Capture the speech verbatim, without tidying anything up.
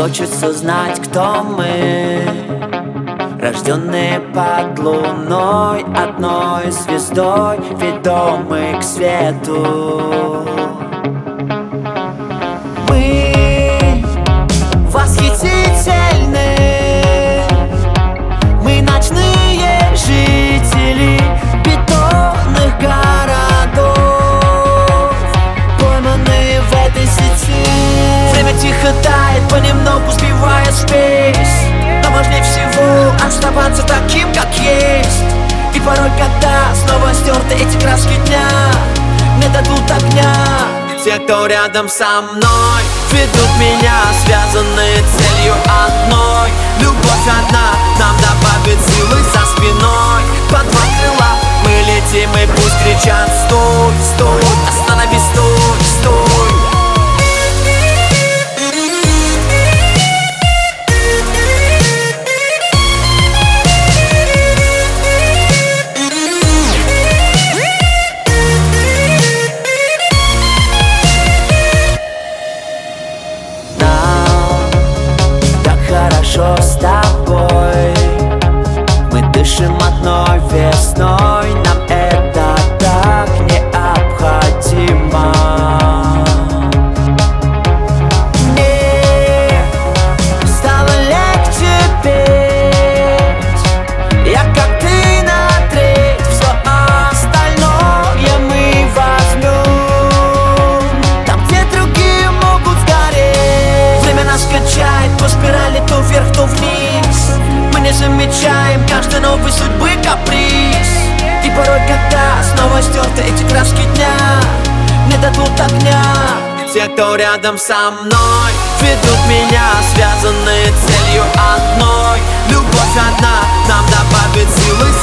хочется знать, кто мы, рожденные под луной, одной звездой, ведомы к свету. Мы восхитительны, мы ночные жители бетонных городов, пойманные в этой сети. Время тихо тает, понемногу сбивая спесь, но важнее всего оставаться таким, как есть. И порой, когда снова стерты эти краски дня, мне дадут огня те, кто рядом со мной, ведут меня, связанные целью одной. Любовь одна нам добавит силы за спиной. Под два крыла мы летим, и пусть кричат: стой, стой, остановись, стой, стой. Хорошо с тобой, мы дышим одной весной, нам это так необходимо. Мне стало легче петь, я как ты на треть, все остальное мы возьмем там, где другие могут сгореть. Время нас качает по спирали то вверх, то вниз. Мы не замечаем каждой новой судьбы каприз. И порой, когда снова стерты эти краски дня, мне дадут огня те, кто рядом со мной, ведут меня, связанные целью одной. Любовь одна нам добавит силы